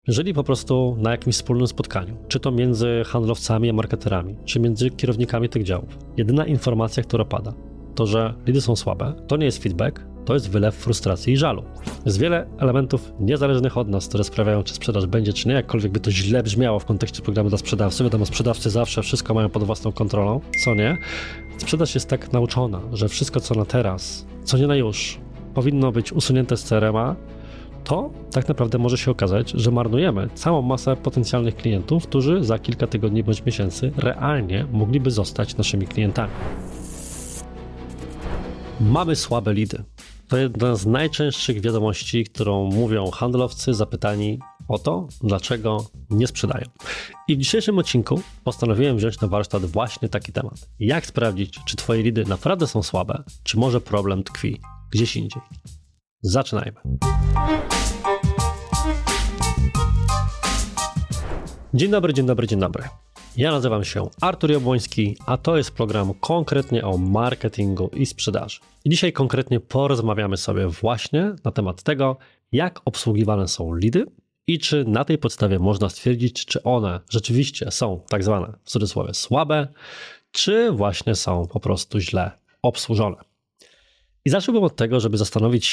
Jeżeli po prostu na jakimś wspólnym spotkaniu, czy to między handlowcami a marketerami, czy między kierownikami tych działów, jedyna informacja, która pada, to że lidy są słabe, to nie jest feedback, to jest wylew frustracji i żalu. Jest wiele elementów niezależnych od nas, które sprawiają, czy sprzedaż będzie, czy nie, jakkolwiek by to źle brzmiało w kontekście programu dla sprzedawcy. Wiadomo, sprzedawcy zawsze wszystko mają pod własną kontrolą, co nie. Sprzedaż jest tak nauczona, że wszystko, co na teraz, co nie na już, powinno być usunięte z CRM-a, to tak naprawdę może się okazać, że marnujemy całą masę potencjalnych klientów, którzy za kilka tygodni bądź miesięcy realnie mogliby zostać naszymi klientami. Mamy słabe lidy. To jedna z najczęstszych wiadomości, którą mówią handlowcy zapytani o to, dlaczego nie sprzedają. I w dzisiejszym odcinku postanowiłem wziąć na warsztat właśnie taki temat. Jak sprawdzić, czy twoje lidy naprawdę są słabe, czy może problem tkwi gdzieś indziej. Zaczynajmy. Dzień dobry. Ja nazywam się Artur Jabłoński, a to jest program konkretnie o marketingu i sprzedaży. I dzisiaj konkretnie porozmawiamy sobie właśnie na temat tego, jak obsługiwane są lidy i czy na tej podstawie można stwierdzić, czy one rzeczywiście są tak zwane w cudzysłowie słabe, czy właśnie są po prostu źle obsłużone. I zacząłbym od tego, żeby zastanów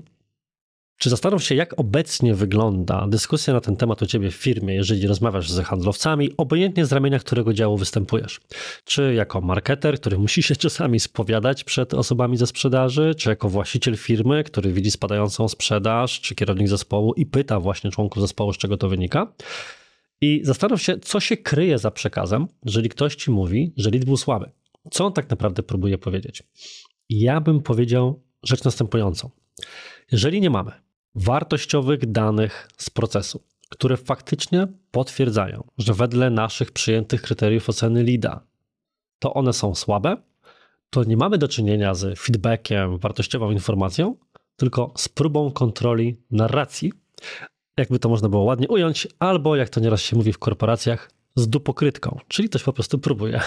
się, jak obecnie wygląda dyskusja na ten temat u ciebie w firmie, jeżeli rozmawiasz z handlowcami, obojętnie z ramienia którego działu występujesz. Czy jako marketer, który musi się czasami spowiadać przed osobami ze sprzedaży, czy jako właściciel firmy, który widzi spadającą sprzedaż, czy kierownik zespołu i pyta właśnie członków zespołu, z czego to wynika. I zastanów się, co się kryje za przekazem, jeżeli ktoś ci mówi, że lead był słaby. Co on tak naprawdę próbuje powiedzieć? Ja bym powiedział rzecz następującą. Jeżeli nie mamy wartościowych danych z procesu, które faktycznie potwierdzają, że wedle naszych przyjętych kryteriów oceny leada to one są słabe, to nie mamy do czynienia z feedbackiem, wartościową informacją, tylko z próbą kontroli narracji, jakby to można było ładnie ująć, albo jak to nieraz się mówi w korporacjach, z dupokrytką, czyli ktoś po prostu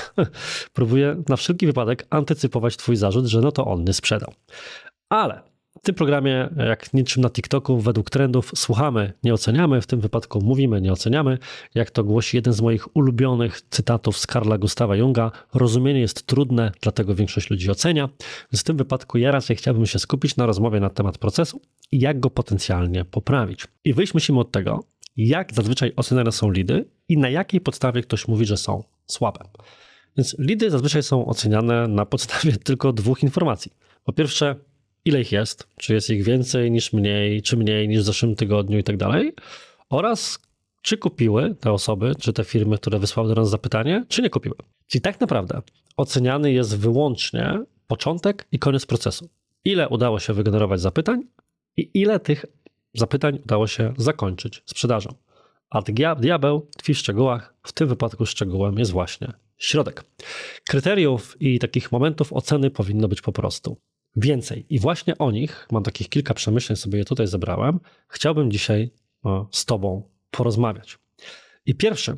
próbuje na wszelki wypadek antycypować twój zarzut, że no to on nie sprzedał. Ale w tym programie, jak niczym na TikToku, według trendów słuchamy, nie oceniamy, w tym wypadku mówimy, nie oceniamy. Jak to głosi jeden z moich ulubionych cytatów z Carla Gustawa Junga, rozumienie jest trudne, dlatego większość ludzi ocenia. Więc w tym wypadku ja raczej chciałbym się skupić na rozmowie na temat procesu i jak go potencjalnie poprawić. I wyjść musimy od tego, jak zazwyczaj oceniane są lidy i na jakiej podstawie ktoś mówi, że są słabe. Więc lidy zazwyczaj są oceniane na podstawie tylko dwóch informacji. Po pierwsze, ile ich jest, czy jest ich więcej niż mniej, czy mniej niż w zeszłym tygodniu i tak dalej, oraz czy kupiły te osoby, czy te firmy, które wysłały do nas zapytanie, czy nie kupiły. Czyli tak naprawdę oceniany jest wyłącznie początek i koniec procesu. Ile udało się wygenerować zapytań i ile tych zapytań udało się zakończyć sprzedażą. A diabeł tkwi w szczegółach, w tym wypadku szczegółem jest właśnie środek. Kryteriów i takich momentów oceny powinno być po prostu więcej. I właśnie o nich, mam takich kilka przemyśleń, sobie je tutaj zebrałem, chciałbym dzisiaj z tobą porozmawiać. I pierwsze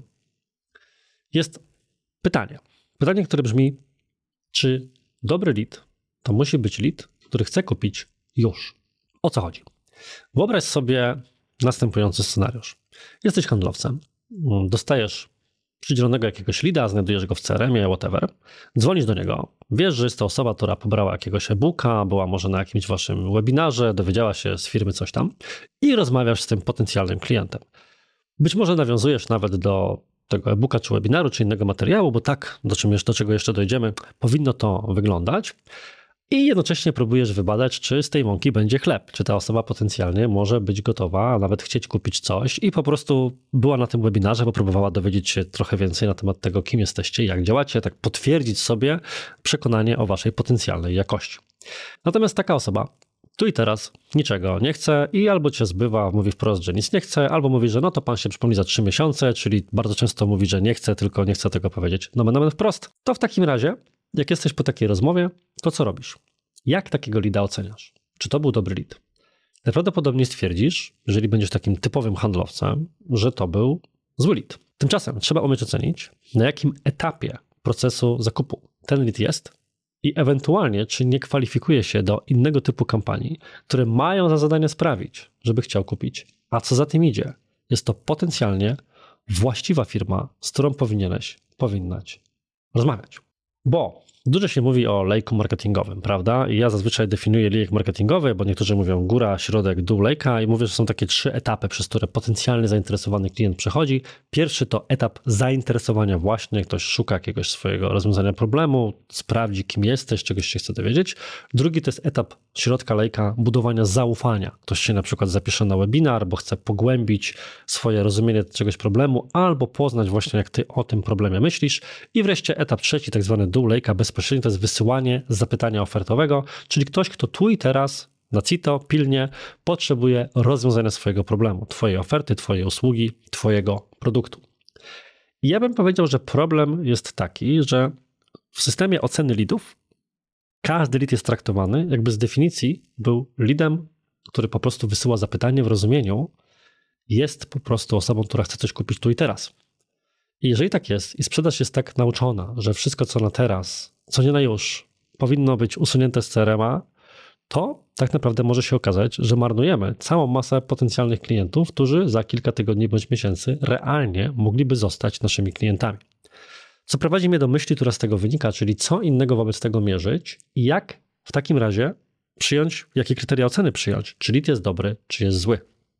jest pytanie. Pytanie, które brzmi, czy dobry lead to musi być lead, który chce kupić już? O co chodzi? Wyobraź sobie następujący scenariusz. Jesteś handlowcem, dostajesz przydzielonego jakiegoś leada, znajdujesz go w CRM-ie, whatever, dzwonisz do niego, wiesz, że jest to osoba, która pobrała jakiegoś e-booka, była może na jakimś waszym webinarze, dowiedziała się z firmy coś tam i rozmawiasz z tym potencjalnym klientem. Być może nawiązujesz nawet do tego e-booka, czy webinaru, czy innego materiału, bo tak, do czego jeszcze dojdziemy, powinno to wyglądać. I jednocześnie próbujesz wybadać, czy z tej mąki będzie chleb, czy ta osoba potencjalnie może być gotowa, a nawet chcieć kupić coś i po prostu była na tym webinarze, bo próbowała dowiedzieć się trochę więcej na temat tego, kim jesteście i jak działacie, tak potwierdzić sobie przekonanie o waszej potencjalnej jakości. Natomiast taka osoba tu i teraz niczego nie chce i albo cię zbywa, mówi wprost, że nic nie chce, albo mówi, że no to pan się przypomni za 3 miesiące, czyli bardzo często mówi, że nie chce, tylko nie chce tego powiedzieć. No wprost. To w takim razie, jak jesteś po takiej rozmowie, to co robisz? Jak takiego leada oceniasz? Czy to był dobry lead? Najprawdopodobniej stwierdzisz, jeżeli będziesz takim typowym handlowcem, że to był zły lead. Tymczasem trzeba umieć ocenić, na jakim etapie procesu zakupu ten lead jest i ewentualnie, czy nie kwalifikuje się do innego typu kampanii, które mają za zadanie sprawić, żeby chciał kupić. A co za tym idzie? jest to potencjalnie właściwa firma, z którą powinnaś rozmawiać. Bo dużo się mówi o lejku marketingowym, prawda? I ja zazwyczaj definiuję lejek marketingowy, bo niektórzy mówią góra, środek, dół lejka i mówię, że są takie 3 etapy, przez które potencjalnie zainteresowany klient przechodzi. Pierwszy to etap zainteresowania właśnie, ktoś szuka jakiegoś swojego rozwiązania problemu, sprawdzi kim jesteś, czegoś się chce dowiedzieć. Drugi to jest etap środka lejka, budowania zaufania. Ktoś się na przykład zapisze na webinar, bo chce pogłębić swoje rozumienie czegoś problemu albo poznać właśnie jak ty o tym problemie myślisz. I wreszcie etap trzeci, tak zwany dół lejka, bezpośrednio to jest wysyłanie zapytania ofertowego, czyli ktoś, kto tu i teraz na CITO pilnie potrzebuje rozwiązania swojego problemu, twojej oferty, twojej usługi, twojego produktu. I ja bym powiedział, że problem jest taki, że w systemie oceny leadów każdy lead jest traktowany, jakby z definicji był leadem, który po prostu wysyła zapytanie w rozumieniu, jest po prostu osobą, która chce coś kupić tu i teraz. I jeżeli tak jest i sprzedaż jest tak nauczona, że wszystko co na teraz, co nie na już, powinno być usunięte z CRM-a, to tak naprawdę może się okazać, że marnujemy całą masę potencjalnych klientów, którzy za kilka tygodni bądź miesięcy realnie mogliby zostać naszymi klientami. Co prowadzi mnie do myśli, która z tego wynika, czyli co innego wobec tego mierzyć i jak w takim razie przyjąć, jakie kryteria oceny przyjąć, czy lead jest dobry, czy jest zły.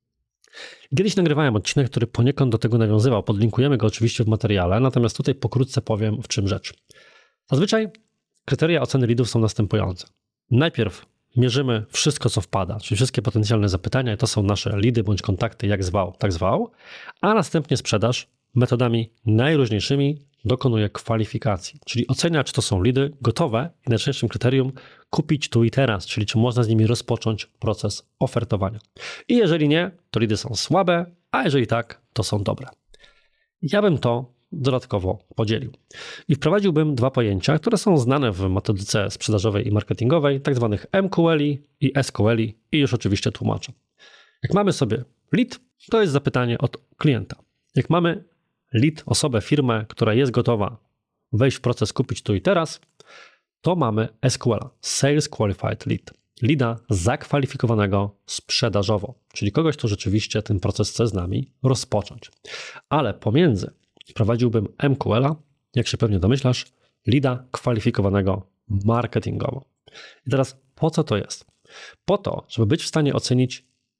Kiedyś nagrywałem odcinek, który poniekąd do tego nawiązywał, podlinkujemy go oczywiście w materiale, natomiast tutaj pokrótce powiem, w czym rzecz. Zazwyczaj kryteria oceny leadów są następujące. Najpierw mierzymy wszystko, co wpada, czyli wszystkie potencjalne zapytania i to są nasze leady bądź kontakty, jak zwał, tak zwał, a następnie sprzedaż metodami najróżniejszymi dokonuje kwalifikacji, czyli ocenia, czy to są leady gotowe i najczęstszym kryterium kupić tu i teraz, czyli czy można z nimi rozpocząć proces ofertowania. I jeżeli nie, to leady są słabe, a jeżeli tak, to są dobre. Ja bym to dodatkowo podzielił. I wprowadziłbym 2 pojęcia, które są znane w metodyce sprzedażowej i marketingowej, tak zwanych MQL i SQL i już oczywiście tłumaczę. Jak mamy sobie lead, to jest zapytanie od klienta. Jak mamy lead, osobę, firmę, która jest gotowa wejść w proces kupić tu i teraz, to mamy SQL, Sales Qualified Lead. Leada zakwalifikowanego sprzedażowo, czyli kogoś, kto rzeczywiście ten proces chce z nami rozpocząć. Ale pomiędzy wprowadziłbym MQL-a, jak się pewnie domyślasz, leada kwalifikowanego marketingowo. I teraz po co to jest? Po to, żeby być w stanie ocenić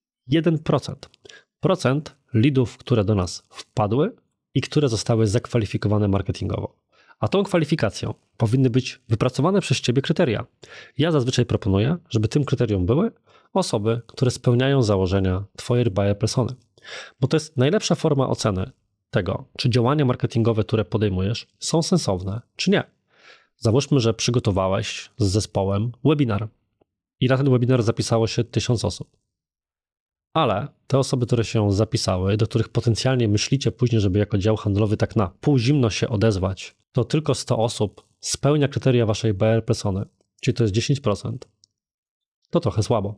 1% leadów, które do nas wpadły i które zostały zakwalifikowane marketingowo. A tą kwalifikacją powinny być wypracowane przez ciebie kryteria. Ja zazwyczaj proponuję, żeby tym kryterium były osoby, które spełniają założenia twojej buyer persony. Bo to jest najlepsza forma oceny tego, czy działania marketingowe, które podejmujesz, są sensowne, czy nie. Załóżmy, że przygotowałeś z zespołem webinar i na ten webinar zapisało się 1000 osób. Ale te osoby, które się zapisały, do których potencjalnie myślicie później, żeby jako dział handlowy tak na pół zimno się odezwać, to tylko 100 osób spełnia kryteria waszej buyer persony, czyli to jest 10%, to trochę słabo.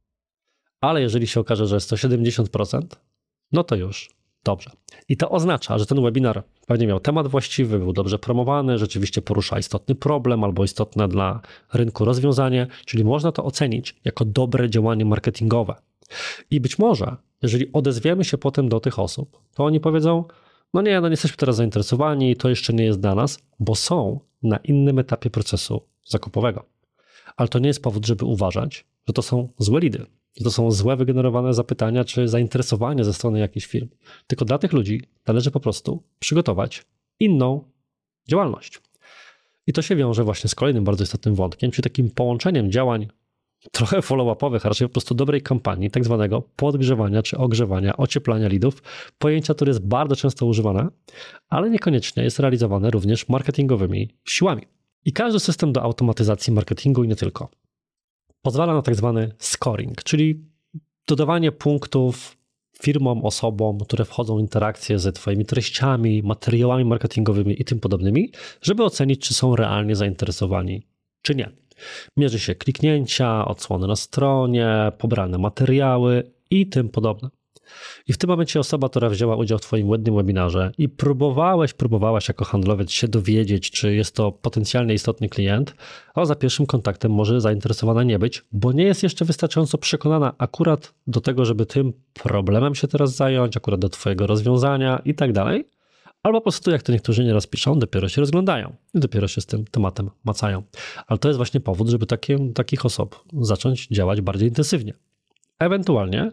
Ale jeżeli się okaże, że jest to 70%, no to już dobrze. I to oznacza, że ten webinar pewnie miał temat właściwy, był dobrze promowany, rzeczywiście porusza istotny problem albo istotne dla rynku rozwiązanie, czyli można to ocenić jako dobre działanie marketingowe. I być może, jeżeli odezwiemy się potem do tych osób, to oni powiedzą, no nie jesteśmy teraz zainteresowani, to jeszcze nie jest dla nas, bo są na innym etapie procesu zakupowego. Ale to nie jest powód, żeby uważać, że to są złe leady, że to są złe wygenerowane zapytania czy zainteresowanie ze strony jakichś firm. Tylko dla tych ludzi należy po prostu przygotować inną działalność. I to się wiąże właśnie z kolejnym bardzo istotnym wątkiem, czyli takim połączeniem działań trochę follow-upowych, a raczej po prostu dobrej kampanii, tak zwanego podgrzewania czy ogrzewania, ocieplania leadów, pojęcia, które jest bardzo często używane, ale niekoniecznie jest realizowane również marketingowymi siłami. I każdy system do automatyzacji marketingu i nie tylko pozwala na tak zwany scoring, czyli dodawanie punktów firmom, osobom, które wchodzą w interakcje ze twoimi treściami, materiałami marketingowymi i tym podobnymi, żeby ocenić, czy są realnie zainteresowani, czy nie. Mierzy się kliknięcia, odsłony na stronie, pobrane materiały i tym podobne. i w tym momencie osoba, która wzięła udział w twoim jednym webinarze i próbowałaś jako handlowiec się dowiedzieć, czy jest to potencjalnie istotny klient, a za pierwszym kontaktem może zainteresowana nie być, bo nie jest jeszcze wystarczająco przekonana akurat do tego, żeby tym problemem się teraz zająć, akurat do twojego rozwiązania i tak dalej. Albo po prostu, jak to niektórzy nieraz piszą, dopiero się rozglądają i dopiero się z tym tematem macają. Ale to jest właśnie powód, żeby takich osób zacząć działać bardziej intensywnie. Ewentualnie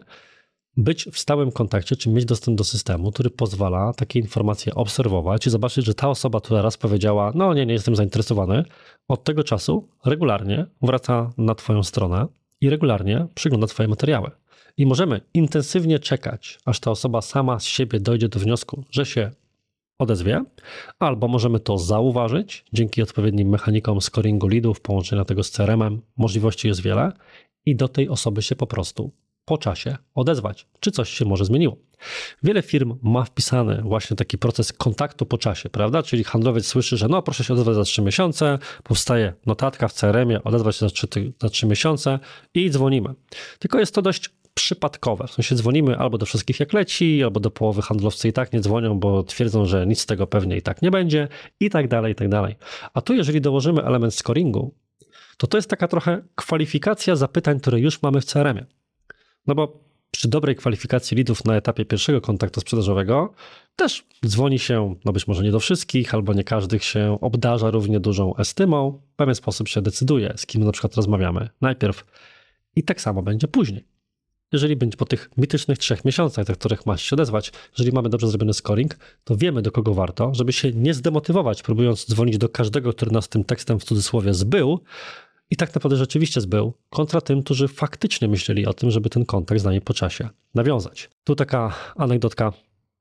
być w stałym kontakcie, czy mieć dostęp do systemu, który pozwala takie informacje obserwować i zobaczyć, że ta osoba, która raz powiedziała, no nie jestem zainteresowany, od tego czasu regularnie wraca na twoją stronę i regularnie przygląda twoje materiały. I możemy intensywnie czekać, aż ta osoba sama z siebie dojdzie do wniosku, że się odezwie, albo możemy to zauważyć dzięki odpowiednim mechanikom scoringu leadów, połączenia tego z CRM-em, możliwości jest wiele i do tej osoby się po prostu po czasie odezwać, czy coś się może zmieniło. Wiele firm ma wpisany właśnie taki proces kontaktu po czasie, prawda? Czyli handlowiec słyszy, że no proszę się odezwać za 3 miesiące, powstaje notatka w CRM-ie, odezwać się za 3 miesiące i dzwonimy. Tylko jest to dość przypadkowe. W sensie dzwonimy albo do wszystkich jak leci, albo do połowy handlowcy i tak nie dzwonią, bo twierdzą, że nic z tego pewnie i tak nie będzie i tak dalej, i tak dalej. A tu jeżeli dołożymy element scoringu, to jest taka trochę kwalifikacja zapytań, które już mamy w CRM-ie. No bo przy dobrej kwalifikacji leadów na etapie pierwszego kontaktu sprzedażowego też dzwoni się, no być może nie do wszystkich, albo nie każdych się obdarza równie dużą estymą. W pewien sposób się decyduje, z kim na przykład rozmawiamy najpierw i tak samo będzie później. Jeżeli będzie po tych mitycznych 3 miesiącach, do których masz się odezwać, jeżeli mamy dobrze zrobiony scoring, to wiemy, do kogo warto, żeby się nie zdemotywować, próbując dzwonić do każdego, który nas tym tekstem w cudzysłowie zbył i tak naprawdę rzeczywiście zbył, kontra tym, którzy faktycznie myśleli o tym, żeby ten kontakt z nami po czasie nawiązać. Tu taka anegdotka,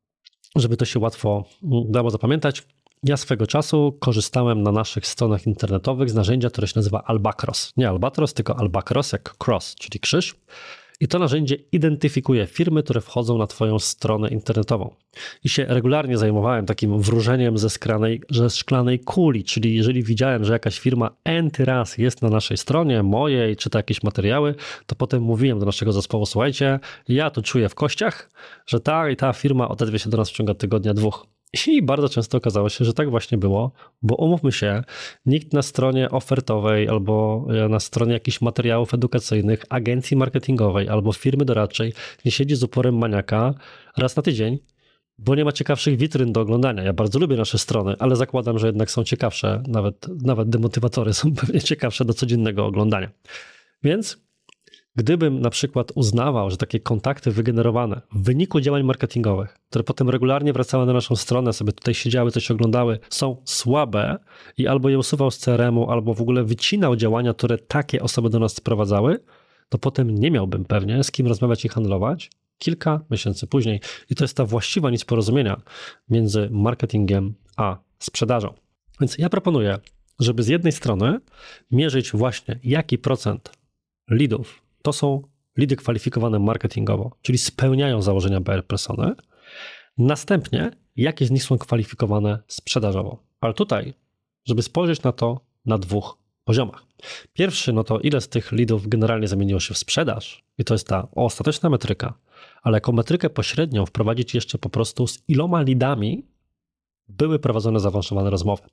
żeby to się łatwo dało zapamiętać. Ja swego czasu korzystałem na naszych stronach internetowych z narzędzia, które się nazywa Albacross. Nie Albatros, tylko Albacross jak cross, czyli krzyż. I to narzędzie identyfikuje firmy, które wchodzą na twoją stronę internetową. I się regularnie zajmowałem takim wróżeniem ze szklanej kuli, czyli jeżeli widziałem, że jakaś firma n-ty raz jest na naszej stronie, mojej, czyta jakieś materiały, to potem mówiłem do naszego zespołu, słuchajcie, ja to czuję w kościach, że ta i ta firma odezwie się do nas w ciągu tygodnia, 2. I bardzo często okazało się, że tak właśnie było, bo umówmy się, nikt na stronie ofertowej albo na stronie jakichś materiałów edukacyjnych, agencji marketingowej albo firmy doradczej nie siedzi z uporem maniaka raz na tydzień, bo nie ma ciekawszych witryn do oglądania. Ja bardzo lubię nasze strony, ale zakładam, że jednak są ciekawsze, nawet demotywatory są pewnie ciekawsze do codziennego oglądania. Więc gdybym na przykład uznawał, że takie kontakty wygenerowane w wyniku działań marketingowych, które potem regularnie wracały na naszą stronę, sobie tutaj siedziały, coś oglądały, są słabe i albo je usuwał z CRM-u, albo w ogóle wycinał działania, które takie osoby do nas sprowadzały, to potem nie miałbym pewnie z kim rozmawiać i handlować kilka miesięcy później. I to jest ta właściwa nić porozumienia między marketingiem a sprzedażą. Więc ja proponuję, żeby z jednej strony mierzyć właśnie jaki procent leadów to są leady kwalifikowane marketingowo, czyli spełniają założenia buyer persony. Następnie, jakie z nich są kwalifikowane sprzedażowo. Ale tutaj, żeby spojrzeć na to na 2 poziomach. Pierwszy, no to ile z tych leadów generalnie zamieniło się w sprzedaż i to jest ta ostateczna metryka, ale jako metrykę pośrednią wprowadzić jeszcze po prostu z iloma leadami były prowadzone zaawansowane rozmowy.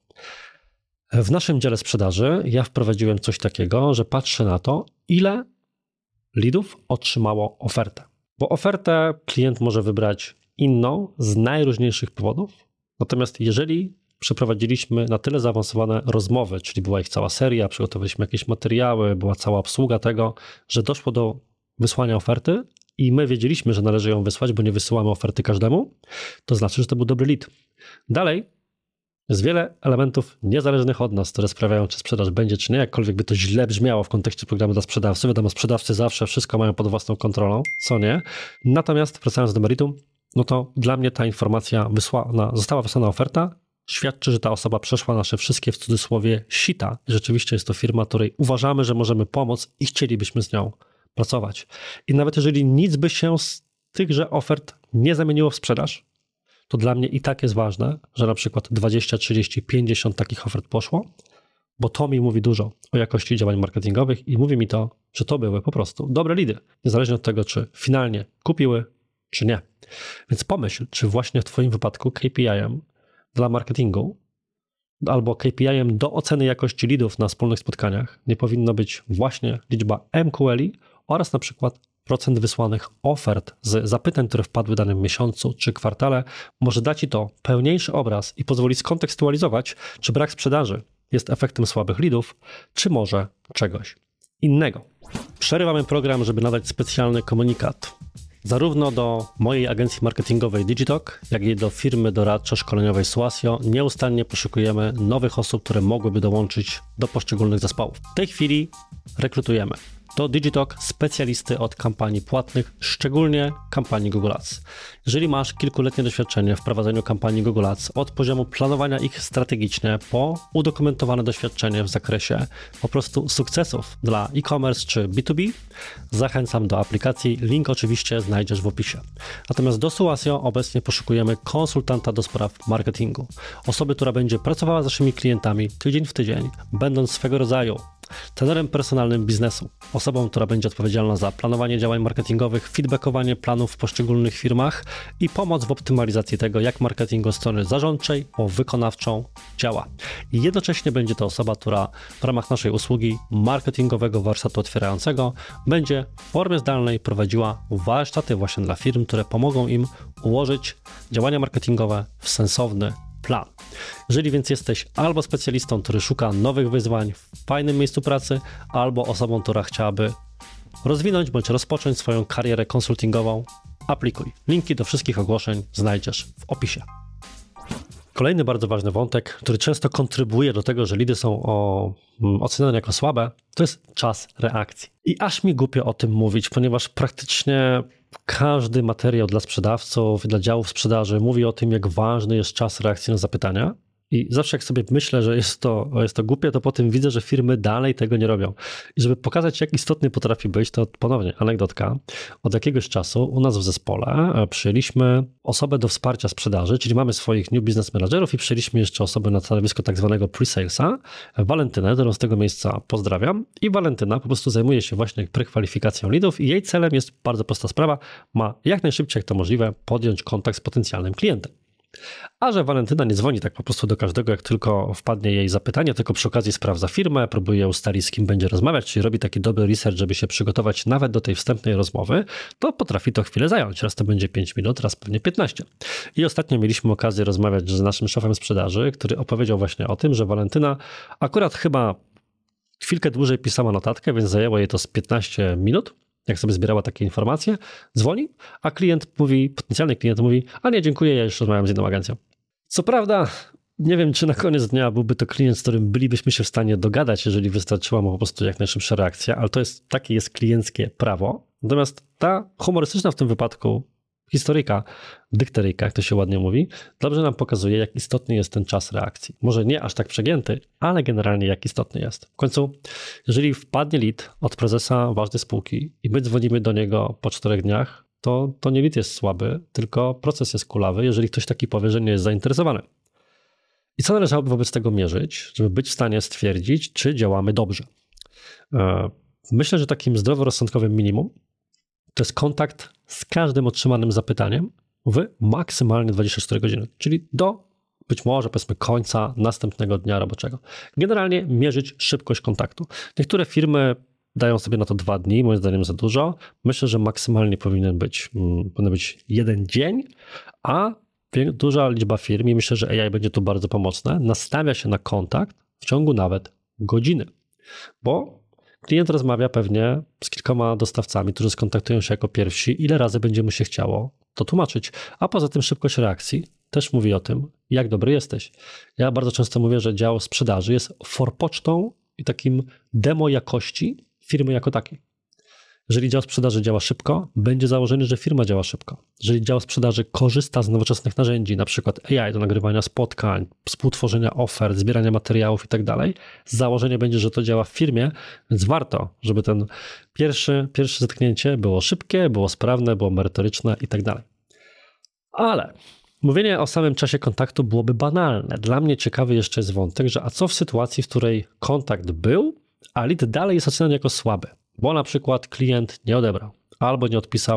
W naszym dziale sprzedaży ja wprowadziłem coś takiego, że patrzę na to, ile leadów otrzymało ofertę. Bo ofertę klient może wybrać inną z najróżniejszych powodów. Natomiast jeżeli przeprowadziliśmy na tyle zaawansowane rozmowy, czyli była ich cała seria, przygotowaliśmy jakieś materiały, była cała obsługa tego, że doszło do wysłania oferty i my wiedzieliśmy, że należy ją wysłać, bo nie wysyłamy oferty każdemu, to znaczy, że to był dobry lead. Dalej jest wiele elementów niezależnych od nas, które sprawiają, czy sprzedaż będzie, czy nie, jakkolwiek by to źle brzmiało w kontekście programu dla sprzedawcy. Wiadomo, sprzedawcy zawsze wszystko mają pod własną kontrolą, co nie. Natomiast wracając do meritum, no to dla mnie ta informacja została wysłana oferta, świadczy, że ta osoba przeszła nasze wszystkie w cudzysłowie sita. I rzeczywiście jest to firma, której uważamy, że możemy pomóc i chcielibyśmy z nią pracować. I nawet jeżeli nic by się z tychże ofert nie zamieniło w sprzedaż, to dla mnie i tak jest ważne, że na przykład 20, 30, 50 takich ofert poszło, bo to mi mówi dużo o jakości działań marketingowych i mówi mi to, że to były po prostu dobre leady. Niezależnie od tego, czy finalnie kupiły, czy nie. Więc pomyśl, czy właśnie w twoim wypadku KPI-em dla marketingu albo KPI-em do oceny jakości leadów na wspólnych spotkaniach nie powinno być właśnie liczba MQL-i oraz na przykład procent wysłanych ofert z zapytań, które wpadły w danym miesiącu czy kwartale, może dać ci to pełniejszy obraz i pozwoli skontekstualizować, czy brak sprzedaży jest efektem słabych leadów, czy może czegoś innego. Przerywamy program, żeby nadać specjalny komunikat. Zarówno do mojej agencji marketingowej Digitalk, jak i do firmy doradczo-szkoleniowej Suasio nieustannie poszukujemy nowych osób, które mogłyby dołączyć do poszczególnych zespołów. W tej chwili rekrutujemy do Digitalk specjalisty od kampanii płatnych, szczególnie kampanii Google Ads. Jeżeli masz kilkuletnie doświadczenie w prowadzeniu kampanii Google Ads od poziomu planowania ich strategicznie po udokumentowane doświadczenie w zakresie po prostu sukcesów dla e-commerce czy B2B, zachęcam do aplikacji. Link oczywiście znajdziesz w opisie. Natomiast do Suasio obecnie poszukujemy konsultanta do spraw marketingu. Osoby, która będzie pracowała z naszymi klientami tydzień w tydzień, będąc swego rodzaju trenerem personalnym biznesu, osobą, która będzie odpowiedzialna za planowanie działań marketingowych, feedbackowanie planów w poszczególnych firmach i pomoc w optymalizacji tego, jak marketing od strony zarządczej po wykonawczą działa. I jednocześnie będzie to osoba, która w ramach naszej usługi marketingowego warsztatu otwierającego będzie w formie zdalnej prowadziła warsztaty właśnie dla firm, które pomogą im ułożyć działania marketingowe w sensowny plan. Jeżeli więc jesteś albo specjalistą, który szuka nowych wyzwań w fajnym miejscu pracy, albo osobą, która chciałaby rozwinąć bądź rozpocząć swoją karierę konsultingową, aplikuj. Linki do wszystkich ogłoszeń znajdziesz w opisie. Kolejny bardzo ważny wątek, który często kontrybuje do tego, że leady są oceniane jako słabe, to jest czas reakcji. I aż mi głupio o tym mówić, ponieważ praktycznie każdy materiał dla sprzedawców, dla działów sprzedaży mówi o tym, jak ważny jest czas reakcji na zapytania. I zawsze jak sobie myślę, że jest to głupie, to potem widzę, że firmy dalej tego nie robią. I żeby pokazać, jak istotny potrafi być, to ponownie anegdotka. Od jakiegoś czasu u nas w zespole przyjęliśmy osobę do wsparcia sprzedaży, czyli mamy swoich new business managerów i przyjęliśmy jeszcze osobę na stanowisko tak zwanego pre-salesa, Walentynę, którą z tego miejsca pozdrawiam. I Walentyna po prostu zajmuje się właśnie prekwalifikacją leadów i jej celem jest bardzo prosta sprawa. Ma jak najszybciej, jak to możliwe, podjąć kontakt z potencjalnym klientem. A że Walentyna nie dzwoni tak po prostu do każdego, jak tylko wpadnie jej zapytanie, tylko przy okazji sprawdza firmę, próbuje ustalić, z kim będzie rozmawiać, czyli robi taki dobry research, żeby się przygotować nawet do tej wstępnej rozmowy, to potrafi to chwilę zająć. Raz to będzie 5 minut, raz pewnie 15. I ostatnio mieliśmy okazję rozmawiać z naszym szefem sprzedaży, który opowiedział właśnie o tym, że Walentyna akurat chyba chwilkę dłużej pisała notatkę, więc zajęło jej to z 15 minut. Jak sobie zbierała takie informacje, dzwoni, a potencjalny klient mówi, a nie, dziękuję, ja już rozmawiam z inną agencją. Co prawda, nie wiem, czy na koniec dnia byłby to klient, z którym bylibyśmy się w stanie dogadać, jeżeli wystarczyła mu po prostu jak najszybsza reakcja, ale takie jest klienckie prawo. Natomiast ta humorystyczna w tym wypadku historyjka, dykteryjka, jak to się ładnie mówi, dobrze nam pokazuje, jak istotny jest ten czas reakcji. Może nie aż tak przegięty, ale generalnie jak istotny jest. W końcu, jeżeli wpadnie lead od prezesa ważnej spółki i my dzwonimy do niego po 4 dniach, to nie lead jest słaby, tylko proces jest kulawy, jeżeli ktoś taki powie, że nie jest zainteresowany. I co należałoby wobec tego mierzyć, żeby być w stanie stwierdzić, czy działamy dobrze? Myślę, że takim zdroworozsądkowym minimum to jest kontakt z każdym otrzymanym zapytaniem w maksymalnie 24 godziny, czyli do być może powiedzmy końca następnego dnia roboczego. Generalnie mierzyć szybkość kontaktu. Niektóre firmy dają sobie na to 2 dni, moim zdaniem za dużo. Myślę, że maksymalnie powinien być 1 dzień, a duża liczba firm, i myślę, że AI będzie tu bardzo pomocne, nastawia się na kontakt w ciągu nawet godziny, bo klient rozmawia pewnie z kilkoma dostawcami, którzy skontaktują się jako pierwsi, ile razy będzie mu się chciało to tłumaczyć. A poza tym szybkość reakcji też mówi o tym, jak dobry jesteś. Ja bardzo często mówię, że dział sprzedaży jest forpocztą i takim demo jakości firmy jako takiej. Jeżeli dział sprzedaży działa szybko, będzie założenie, że firma działa szybko. Jeżeli dział sprzedaży korzysta z nowoczesnych narzędzi, na przykład AI do nagrywania spotkań, współtworzenia ofert, zbierania materiałów i tak dalej, założenie będzie, że to działa w firmie, więc warto, żeby ten pierwsze zetknięcie było szybkie, było sprawne, było merytoryczne i tak dalej. Ale mówienie o samym czasie kontaktu byłoby banalne. Dla mnie ciekawy jeszcze jest wątek, że a co w sytuacji, w której kontakt był, a lead dalej jest oceniany jako słaby? Bo na przykład klient nie odebrał albo nie odpisał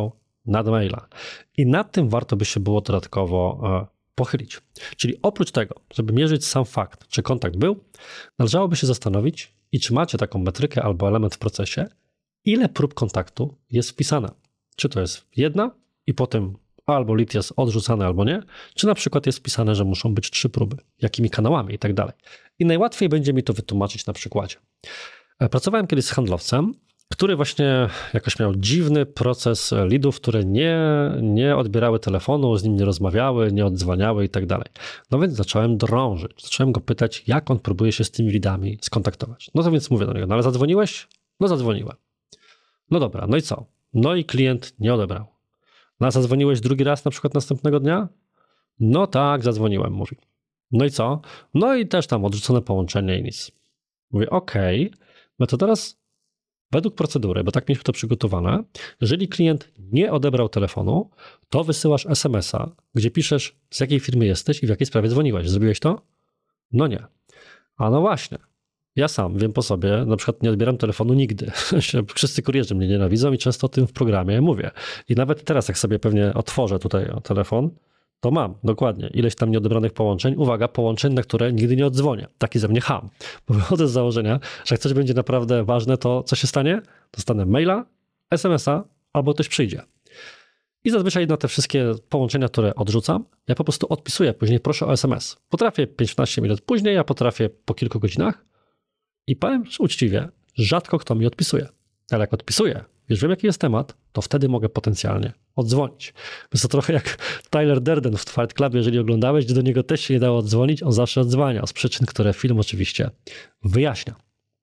nad maila. I nad tym warto by się było dodatkowo pochylić. Czyli oprócz tego, żeby mierzyć sam fakt, czy kontakt był, należałoby się zastanowić i czy macie taką metrykę albo element w procesie, ile prób kontaktu jest wpisane. Czy to jest jedna i potem albo lead jest odrzucany, albo nie, czy na przykład jest wpisane, że muszą być 3 próby, jakimi kanałami i tak dalej. I najłatwiej będzie mi to wytłumaczyć na przykładzie. Pracowałem kiedyś z handlowcem, który właśnie jakoś miał dziwny proces leadów, które nie odbierały telefonu, z nim nie rozmawiały, nie odzwaniały i tak dalej. No więc zacząłem drążyć, zacząłem go pytać, jak on próbuje się z tymi leadami skontaktować. No to więc mówię do niego, no ale zadzwoniłeś? No zadzwoniłem. No dobra, no i co? No i klient nie odebrał. No a zadzwoniłeś drugi raz na przykład następnego dnia? No tak, zadzwoniłem, mówi. No i co? No i też tam odrzucone połączenie i nic. Mówię, okej, no to teraz według procedury, bo tak mieliśmy to przygotowane, jeżeli klient nie odebrał telefonu, to wysyłasz SMS-a, gdzie piszesz, z jakiej firmy jesteś i w jakiej sprawie dzwoniłeś. Zrobiłeś to? No nie. A no właśnie. Ja sam wiem po sobie, na przykład nie odbieram telefonu nigdy. Wszyscy kurierzy mnie nienawidzą i często o tym w programie mówię. I nawet teraz, jak sobie pewnie otworzę tutaj telefon, to mam dokładnie ileś tam nieodebranych połączeń. Uwaga, połączeń, na które nigdy nie oddzwonię. Taki ze mnie ham. Bo wychodzę z założenia, że jak coś będzie naprawdę ważne, to co się stanie? Dostanę maila, SMS-a albo ktoś przyjdzie. I zazwyczaj na te wszystkie połączenia, które odrzucam, ja po prostu odpisuję. Później proszę o SMS. Potrafię 15 minut później, ja potrafię po kilku godzinach i powiem uczciwie, rzadko kto mi odpisuje. Ale jak odpisuję, już wiem jaki jest temat, to wtedy mogę potencjalnie oddzwonić. Więc to trochę jak Tyler Durden w Fight Clubie, jeżeli oglądałeś, gdzie do niego też się nie dało oddzwonić, on zawsze odzwania z przyczyn, które film oczywiście wyjaśnia.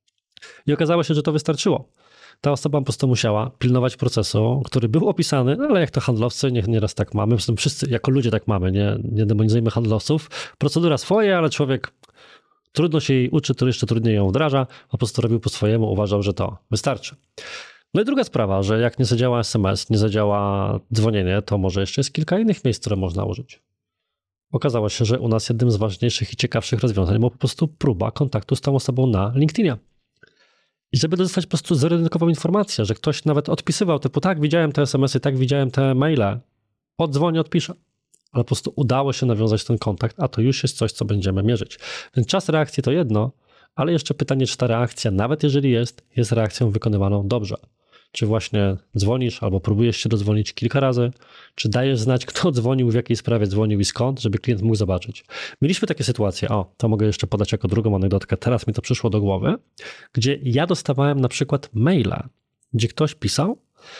I okazało się, że to wystarczyło. Ta osoba po prostu musiała pilnować procesu, który był opisany, no ale jak to handlowcy, nieraz tak mamy, zresztą wszyscy jako ludzie tak mamy, nie demonizujmy handlowców. Procedura swoje, ale człowiek trudno się jej uczy, to jeszcze trudniej ją wdraża, po prostu robił po swojemu, uważał, że to wystarczy. No i druga sprawa, że jak nie zadziała SMS, nie zadziała dzwonienie, to może jeszcze jest kilka innych miejsc, które można użyć. Okazało się, że u nas jednym z ważniejszych i ciekawszych rozwiązań była po prostu próba kontaktu z tą osobą na LinkedInie. I żeby dostać po prostu zero-jedynkową informację, że ktoś nawet odpisywał typu tak, widziałem te SMS-y, tak, widziałem te maile, odzwonię, odpiszę. Ale po prostu udało się nawiązać ten kontakt, a to już jest coś, co będziemy mierzyć. Więc czas reakcji to jedno, ale jeszcze pytanie, czy ta reakcja, nawet jeżeli jest reakcją wykonywaną dobrze. Czy właśnie dzwonisz albo próbujesz się dodzwonić kilka razy, czy dajesz znać, kto dzwonił, w jakiej sprawie dzwonił i skąd, żeby klient mógł zobaczyć. Mieliśmy takie sytuacje, to mogę jeszcze podać jako drugą anegdotkę, teraz mi to przyszło do głowy, gdzie ja dostawałem na przykład maila, gdzie ktoś pisał,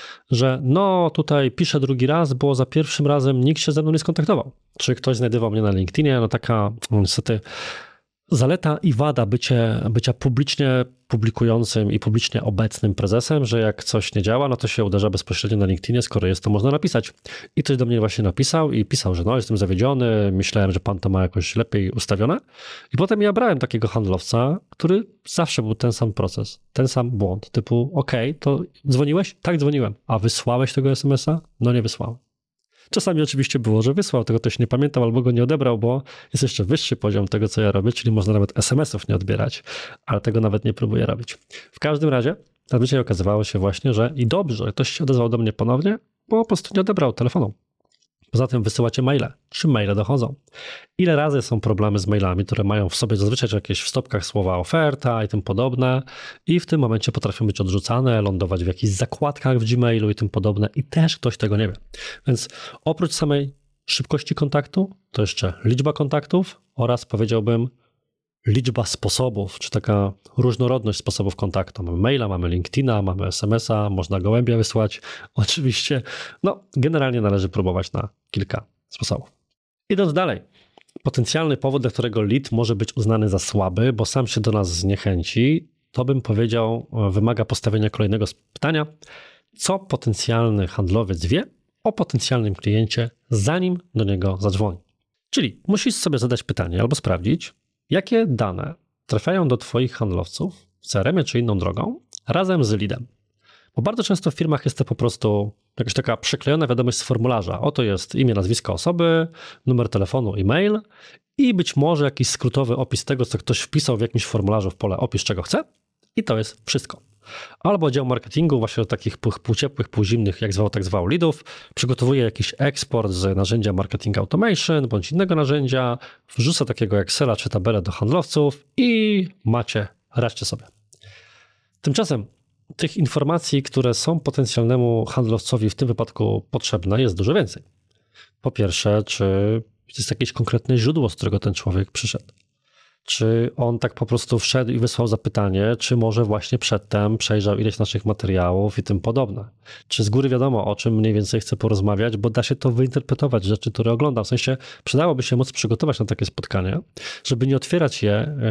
że no tutaj piszę drugi raz, bo za pierwszym razem nikt się ze mną nie skontaktował. Czy ktoś znajdował mnie na LinkedInie, no taka niestety zaleta i wada bycia publicznie publikującym i publicznie obecnym prezesem, że jak coś nie działa, no to się uderza bezpośrednio na LinkedInie, skoro jest, to można napisać. I ktoś do mnie właśnie napisał i pisał, że no jestem zawiedziony, myślałem, że pan to ma jakoś lepiej ustawione. I potem ja brałem takiego handlowca, który zawsze był ten sam proces, ten sam błąd, typu okej, to dzwoniłeś? Tak, dzwoniłem. A wysłałeś tego SMS-a? No nie wysłałem. Czasami oczywiście było, że wysłał, tego ktoś nie pamiętał albo go nie odebrał, bo jest jeszcze wyższy poziom tego, co ja robię, czyli można nawet SMS-ów nie odbierać, ale tego nawet nie próbuję robić. W każdym razie zazwyczaj okazywało się właśnie, że i dobrze, ktoś się odezwał do mnie ponownie, bo po prostu nie odebrał telefonu. Poza tym wysyłacie maile. Czy maile dochodzą? Ile razy są problemy z mailami, które mają w sobie zazwyczaj jakieś w stopkach słowa oferta i tym podobne i w tym momencie potrafią być odrzucane, lądować w jakichś zakładkach w Gmailu i tym podobne i też ktoś tego nie wie. Więc oprócz samej szybkości kontaktu, to jeszcze liczba kontaktów oraz powiedziałbym liczba sposobów, czy taka różnorodność sposobów kontaktu. Mamy maila, mamy LinkedIna, mamy SMS-a, można gołębia wysłać. Oczywiście, generalnie należy próbować na kilka sposobów. Idąc dalej, potencjalny powód, dla którego lead może być uznany za słaby, bo sam się do nas zniechęci, to bym powiedział, wymaga postawienia kolejnego pytania. Co potencjalny handlowiec wie o potencjalnym kliencie, zanim do niego zadzwoni? Czyli musisz sobie zadać pytanie albo sprawdzić, jakie dane trafiają do twoich handlowców w CRM-ie czy inną drogą razem z leadem. Bo bardzo często w firmach jest to po prostu jakaś taka przyklejona wiadomość z formularza. Oto jest imię, nazwisko osoby, numer telefonu, e-mail i być może jakiś skrótowy opis tego, co ktoś wpisał w jakimś formularzu w pole opisz czego chce i to jest wszystko. albo dział marketingu właśnie do takich półciepłych, półzimnych, jak zwał, tak zwał leadów, przygotowuje jakiś eksport z narzędzia marketing automation bądź innego narzędzia, wrzuca takiego Excela czy tabelę do handlowców i radźcie sobie. Tymczasem tych informacji, które są potencjalnemu handlowcowi w tym wypadku potrzebne, jest dużo więcej. Po pierwsze, czy jest jakieś konkretne źródło, z którego ten człowiek przyszedł? Czy on tak po prostu wszedł i wysłał zapytanie, czy może właśnie przedtem przejrzał ileś naszych materiałów i tym podobne? Czy z góry wiadomo, o czym mniej więcej chcę porozmawiać, bo da się to wyinterpretować, rzeczy, które oglądam. W sensie przydałoby się móc przygotować na takie spotkanie, żeby nie otwierać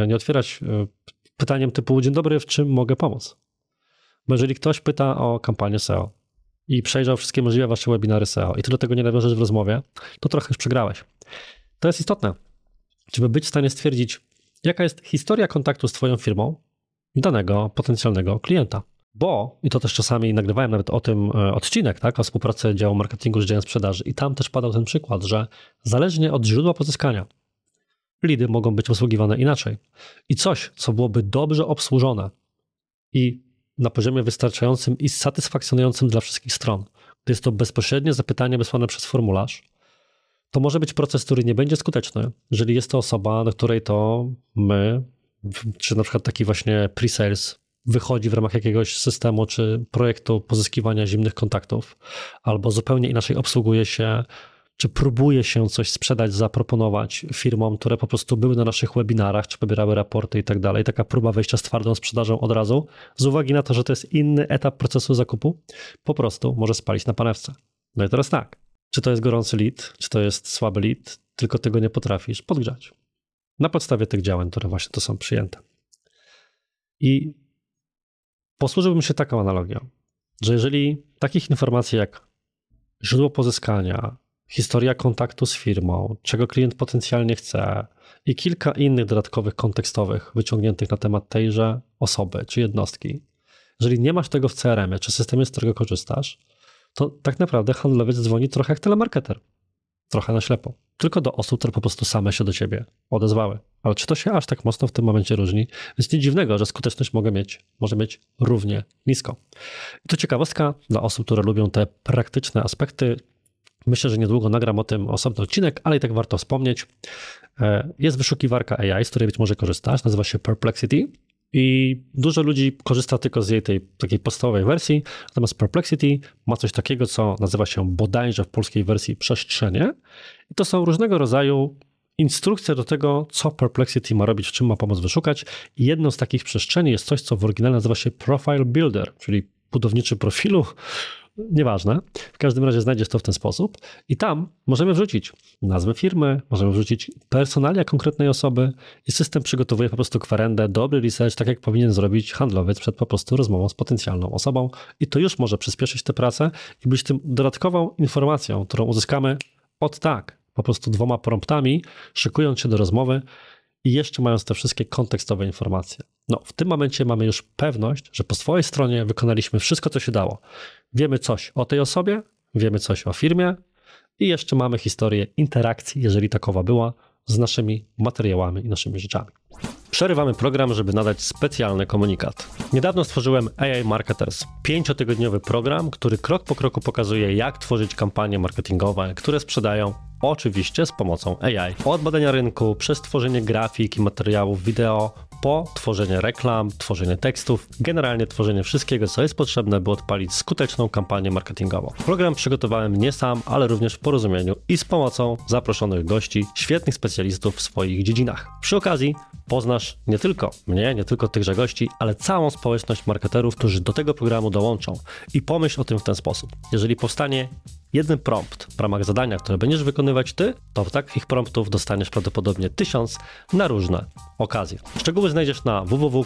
pytaniem typu dzień dobry, w czym mogę pomóc? Bo jeżeli ktoś pyta o kampanię SEO i przejrzał wszystkie możliwe wasze webinary SEO i ty do tego nie nawiążesz w rozmowie, to trochę już przegrałeś. To jest istotne, żeby być w stanie stwierdzić, jaka jest historia kontaktu z twoją firmą danego potencjalnego klienta. Bo, i to też czasami nagrywałem nawet o tym odcinek, tak, o współpracy działu marketingu z działem sprzedaży i tam też padał ten przykład, że zależnie od źródła pozyskania lidy mogą być obsługiwane inaczej. I coś, co byłoby dobrze obsłużone i na poziomie wystarczającym i satysfakcjonującym dla wszystkich stron, gdy jest to bezpośrednie zapytanie wysłane przez formularz, to może być proces, który nie będzie skuteczny, jeżeli jest to osoba, do której to my, czy na przykład taki właśnie pre-sales wychodzi w ramach jakiegoś systemu czy projektu pozyskiwania zimnych kontaktów, albo zupełnie inaczej obsługuje się, czy próbuje się coś sprzedać, zaproponować firmom, które po prostu były na naszych webinarach, czy pobierały raporty i tak dalej. Taka próba wejścia z twardą sprzedażą od razu, z uwagi na to, że to jest inny etap procesu zakupu, po prostu może spalić na panewce. No i teraz tak, czy to jest gorący lead, czy to jest słaby lead, tylko tego nie potrafisz podgrzać. Na podstawie tych działań, które właśnie to są przyjęte. I posłużyłbym się taką analogią, że jeżeli takich informacji jak źródło pozyskania, historia kontaktu z firmą, czego klient potencjalnie chce i kilka innych dodatkowych kontekstowych wyciągniętych na temat tejże osoby czy jednostki. Jeżeli nie masz tego w CRM-ie czy systemie, z którego korzystasz, to tak naprawdę handlowiec dzwoni trochę jak telemarketer. Trochę na ślepo. Tylko do osób, które po prostu same się do ciebie odezwały. Ale czy to się aż tak mocno w tym momencie różni? Więc nic dziwnego, że skuteczność może mieć równie nisko. I to ciekawostka dla osób, które lubią te praktyczne aspekty. Myślę, że niedługo nagram o tym osobny odcinek, ale i tak warto wspomnieć. Jest wyszukiwarka AI, z której być może korzystasz, nazywa się Perplexity i dużo ludzi korzysta tylko z jej tej takiej podstawowej wersji, natomiast Perplexity ma coś takiego, co nazywa się bodajże w polskiej wersji przestrzenie i to są różnego rodzaju instrukcje do tego, co Perplexity ma robić, w czym ma pomóc wyszukać i jedną z takich przestrzeni jest coś, co w oryginale nazywa się Profile Builder, czyli budowniczy profilu. Nieważne. W każdym razie znajdziesz to w ten sposób i tam możemy wrzucić nazwę firmy, możemy wrzucić personalia konkretnej osoby i system przygotowuje po prostu kwerendę, dobry research, tak jak powinien zrobić handlowiec przed po prostu rozmową z potencjalną osobą i to już może przyspieszyć tę pracę i być tym dodatkową informacją, którą uzyskamy po prostu 2 promptami, szykując się do rozmowy i jeszcze mając te wszystkie kontekstowe informacje. No, w tym momencie mamy już pewność, że po swojej stronie wykonaliśmy wszystko, co się dało. Wiemy coś o tej osobie, wiemy coś o firmie i jeszcze mamy historię interakcji, jeżeli takowa była, z naszymi materiałami i naszymi rzeczami. Przerywamy program, żeby nadać specjalny komunikat. Niedawno stworzyłem AI Marketers, 5-tygodniowy program, który krok po kroku pokazuje, jak tworzyć kampanie marketingowe, które sprzedają oczywiście z pomocą AI. Od badania rynku, przez tworzenie grafik i materiałów wideo, po tworzenie reklam, tworzenie tekstów, generalnie tworzenie wszystkiego, co jest potrzebne, by odpalić skuteczną kampanię marketingową. Program przygotowałem nie sam, ale również w porozumieniu i z pomocą zaproszonych gości, świetnych specjalistów w swoich dziedzinach. Przy okazji poznasz nie tylko mnie, nie tylko tychże gości, ale całą społeczność marketerów, którzy do tego programu dołączą. I pomyśl o tym w ten sposób. Jeżeli powstanie jeden prompt w ramach zadania, które będziesz wykonywać ty, to takich promptów dostaniesz prawdopodobnie 1000 na różne okazje. Szczegóły znajdziesz na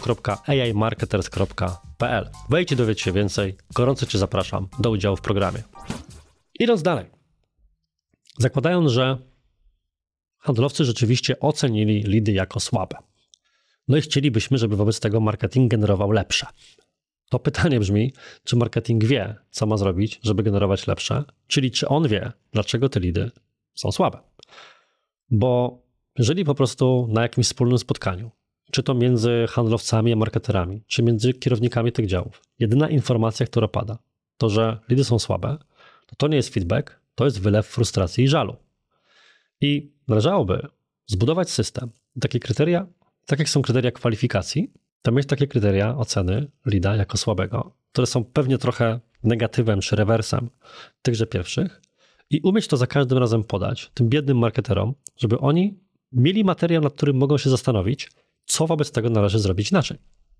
www.aimarketers.pl. Wejdź i dowiedz się więcej. Gorąco cię zapraszam do udziału w programie. Idąc dalej. Zakładając, że handlowcy rzeczywiście ocenili lidy jako słabe. No i chcielibyśmy, żeby wobec tego marketing generował lepsze. To pytanie brzmi, czy marketing wie, co ma zrobić, żeby generować lepsze, czyli czy on wie, dlaczego te lidy są słabe. Bo jeżeli po prostu na jakimś wspólnym spotkaniu czy to między handlowcami a marketerami, czy między kierownikami tych działów, jedyna informacja, która pada, to że lidy są słabe, to nie jest feedback, to jest wylew frustracji i żalu. I należałoby zbudować system, takie kryteria, tak jak są kryteria kwalifikacji, to mieć takie kryteria oceny lida jako słabego, które są pewnie trochę negatywem czy rewersem tychże pierwszych i umieć to za każdym razem podać tym biednym marketerom, żeby oni mieli materiał, nad którym mogą się zastanowić, co wobec tego należy zrobić inaczej.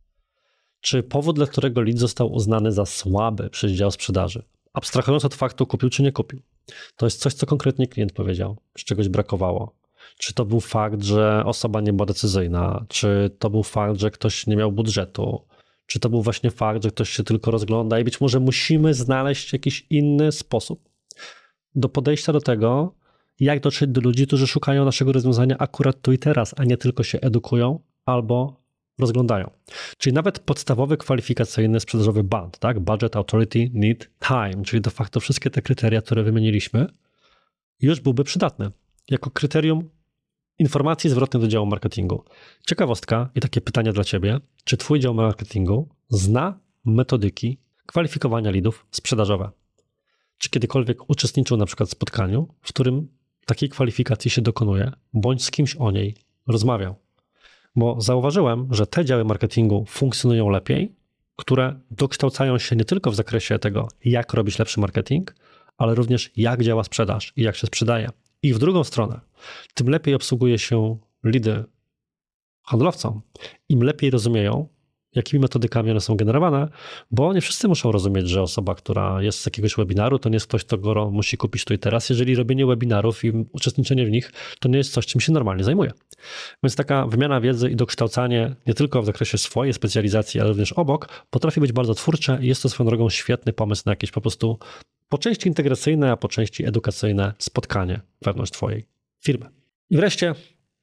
Czy powód, dla którego lead został uznany za słaby przez dział sprzedaży, abstrahując od faktu kupił czy nie kupił, to jest coś, co konkretnie klient powiedział, czy czegoś brakowało. Czy to był fakt, że osoba nie była decyzyjna, czy to był fakt, że ktoś nie miał budżetu, czy to był właśnie fakt, że ktoś się tylko rozgląda i być może musimy znaleźć jakiś inny sposób do podejścia do tego, jak dotrzeć do ludzi, którzy szukają naszego rozwiązania akurat tu i teraz, a nie tylko się edukują albo rozglądają. Czyli nawet podstawowy kwalifikacyjny sprzedażowy BANT, tak? Budget, Authority, Need, Time, czyli de facto wszystkie te kryteria, które wymieniliśmy, już byłby przydatny jako kryterium informacji zwrotnej do działu marketingu. Ciekawostka i takie pytanie dla Ciebie. Czy Twój dział marketingu zna metodyki kwalifikowania leadów sprzedażowe? Czy kiedykolwiek uczestniczył na przykład w spotkaniu, w którym takiej kwalifikacji się dokonuje, bądź z kimś o niej rozmawiał? Bo zauważyłem, że te działy marketingu funkcjonują lepiej, które dokształcają się nie tylko w zakresie tego, jak robić lepszy marketing, ale również jak działa sprzedaż i jak się sprzedaje. I w drugą stronę, tym lepiej obsługuje się leady handlowcom, im lepiej rozumieją, jakimi metodykami one są generowane, bo nie wszyscy muszą rozumieć, że osoba, która jest z jakiegoś webinaru, to nie jest ktoś, kto go musi kupić tu i teraz, jeżeli robienie webinarów i uczestniczenie w nich to nie jest coś, czym się normalnie zajmuje. Więc taka wymiana wiedzy i dokształcanie nie tylko w zakresie swojej specjalizacji, ale również obok, potrafi być bardzo twórcze i jest to swoją drogą świetny pomysł na jakieś po prostu po części integracyjne, a po części edukacyjne spotkanie wewnątrz Twojej firmy. I wreszcie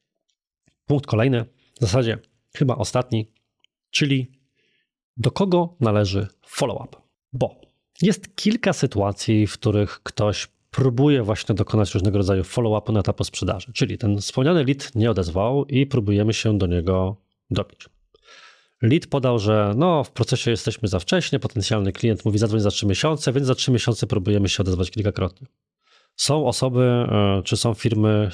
punkt kolejny, w zasadzie chyba ostatni, czyli do kogo należy follow-up. Bo jest kilka sytuacji, w których ktoś próbuje właśnie dokonać różnego rodzaju follow-upu na etapie sprzedaży. Czyli ten wspomniany lead nie odezwał i próbujemy się do niego dobić. Lead podał, że w procesie jesteśmy za wcześnie, potencjalny klient mówi zadzwoń za 3 miesiące, więc za 3 miesiące próbujemy się odezwać kilkakrotnie. Są osoby, czy są firmy,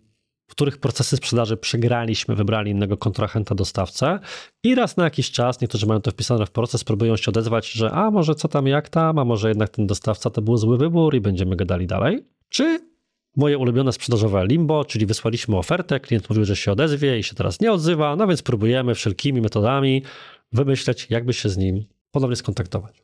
w których procesy sprzedaży przegraliśmy, wybrali innego kontrahenta, dostawcę i raz na jakiś czas, niektórzy mają to wpisane w proces, próbują się odezwać, że a może co tam, jak tam, a może jednak ten dostawca to był zły wybór i będziemy gadali dalej. Czy moje ulubione sprzedażowe limbo, czyli wysłaliśmy ofertę, klient mówił, że się odezwie i się teraz nie odzywa, więc próbujemy wszelkimi metodami wymyśleć, jakby się z nim ponownie skontaktować.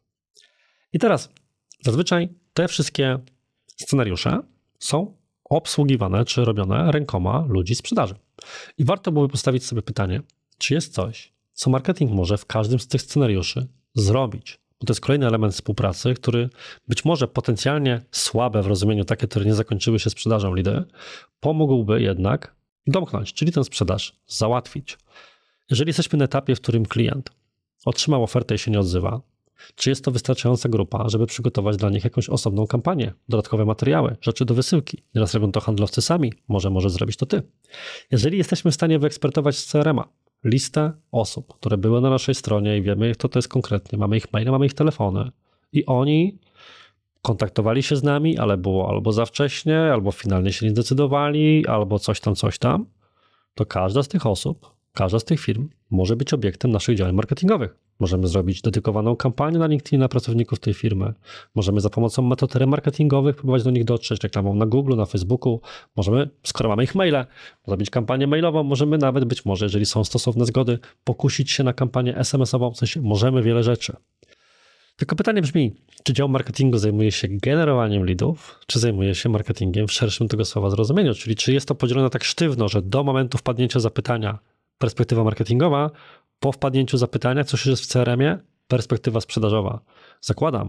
I teraz zazwyczaj te wszystkie scenariusze są obsługiwane czy robione rękoma ludzi sprzedaży. I warto byłoby postawić sobie pytanie, czy jest coś, co marketing może w każdym z tych scenariuszy zrobić. Bo to jest kolejny element współpracy, który być może potencjalnie słabe w rozumieniu takie, które nie zakończyły się sprzedażą lidy, pomógłby jednak domknąć, czyli tę sprzedaż załatwić. Jeżeli jesteśmy na etapie, w którym klient otrzymał ofertę i się nie odzywa, czy jest to wystarczająca grupa, żeby przygotować dla nich jakąś osobną kampanię, dodatkowe materiały, rzeczy do wysyłki? Nieraz robią to handlowcy sami, może zrobić to ty. Jeżeli jesteśmy w stanie wyekspertować z CRM-a listę osób, które były na naszej stronie i wiemy, kto to jest konkretnie, mamy ich maile, mamy ich telefony i oni kontaktowali się z nami, ale było albo za wcześnie, albo finalnie się nie zdecydowali, albo coś tam, to każda z tych osób, każda z tych firm może być obiektem naszych działań marketingowych. Możemy zrobić dedykowaną kampanię na LinkedIn na pracowników tej firmy. Możemy za pomocą metod remarketingowych próbować do nich dotrzeć, reklamą na Google, na Facebooku. Możemy, skoro mamy ich maile, zrobić kampanię mailową. Możemy nawet, być może, jeżeli są stosowne zgody, pokusić się na kampanię SMS-ową. W sensie możemy wiele rzeczy. Tylko pytanie brzmi, czy dział marketingu zajmuje się generowaniem leadów, czy zajmuje się marketingiem w szerszym tego słowa zrozumieniu? Czyli czy jest to podzielone tak sztywno, że do momentu wpadnięcia zapytania perspektywa marketingowa, po wpadnięciu zapytania, co się jest w CRM-ie, perspektywa sprzedażowa. Zakładam,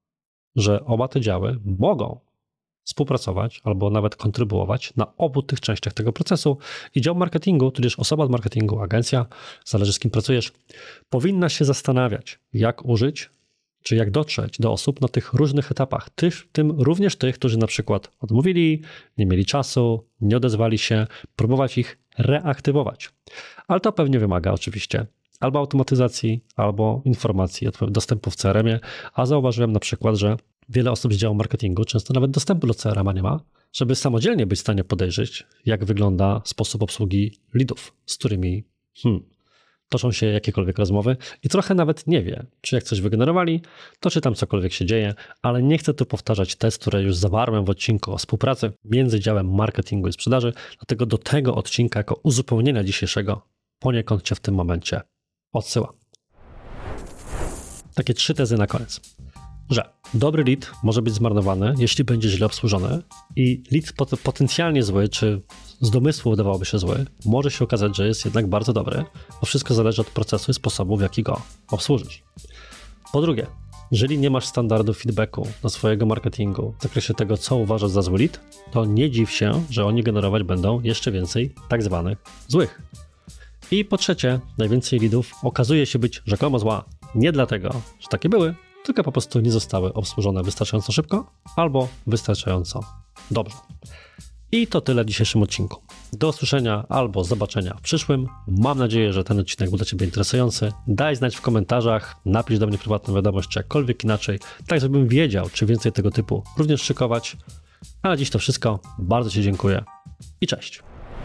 że oba te działy mogą współpracować albo nawet kontrybuować na obu tych częściach tego procesu i dział marketingu, tudzież osoba od marketingu, agencja, zależy z kim pracujesz, powinna się zastanawiać, jak użyć Czyli jak dotrzeć do osób na tych różnych etapach, w tym również tych, którzy na przykład odmówili, nie mieli czasu, nie odezwali się, próbować ich reaktywować. Ale to pewnie wymaga oczywiście albo automatyzacji, albo informacji, dostępu w CRM-ie, a zauważyłem na przykład, że wiele osób z działu marketingu często nawet dostępu do CRM-a nie ma, żeby samodzielnie być w stanie podejrzeć, jak wygląda sposób obsługi leadów, z którymi toczą się jakiekolwiek rozmowy i trochę nawet nie wie, czy jak coś wygenerowali, to czy tam cokolwiek się dzieje, ale nie chcę tu powtarzać test, które już zawarłem w odcinku o współpracy między działem marketingu i sprzedaży, dlatego do tego odcinka jako uzupełnienia dzisiejszego poniekąd Cię w tym momencie odsyłam. Takie 3 tezy na koniec, że dobry lead może być zmarnowany, jeśli będzie źle obsłużony i lead potencjalnie zły, czy z domysłu wydawałoby się zły, może się okazać, że jest jednak bardzo dobry, bo wszystko zależy od procesu i sposobu, w jaki go obsłużysz. Po drugie, jeżeli nie masz standardu feedbacku do swojego marketingu w zakresie tego, co uważasz za zły lead, to nie dziw się, że oni generować będą jeszcze więcej tak zwanych złych. I po trzecie, najwięcej leadów okazuje się być rzekomo zła nie dlatego, że takie były, tylko po prostu nie zostały obsłużone wystarczająco szybko albo wystarczająco dobrze. I to tyle w dzisiejszym odcinku. Do usłyszenia albo zobaczenia w przyszłym. Mam nadzieję, że ten odcinek był dla Ciebie interesujący. Daj znać w komentarzach, napisz do mnie prywatną wiadomość, czy jakkolwiek inaczej, tak żebym wiedział, czy więcej tego typu również szykować. A na dziś to wszystko. Bardzo Ci dziękuję i cześć.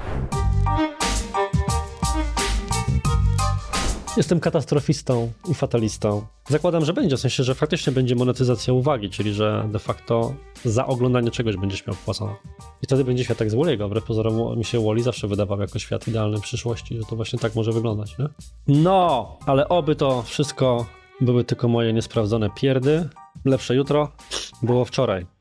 Jestem katastrofistą i fatalistą. Zakładam, że będzie, w sensie, że faktycznie będzie monetyzacja uwagi, czyli że de facto za oglądanie czegoś będziesz miał wpłacone. I wtedy będzie świat jak z Wally'ego. Wbrew pozorom mi się Wall-E zawsze wydawał jako świat idealny w przyszłości, że to właśnie tak może wyglądać, nie? No, ale oby to wszystko były tylko moje niesprawdzone pierdy. Lepsze jutro było wczoraj.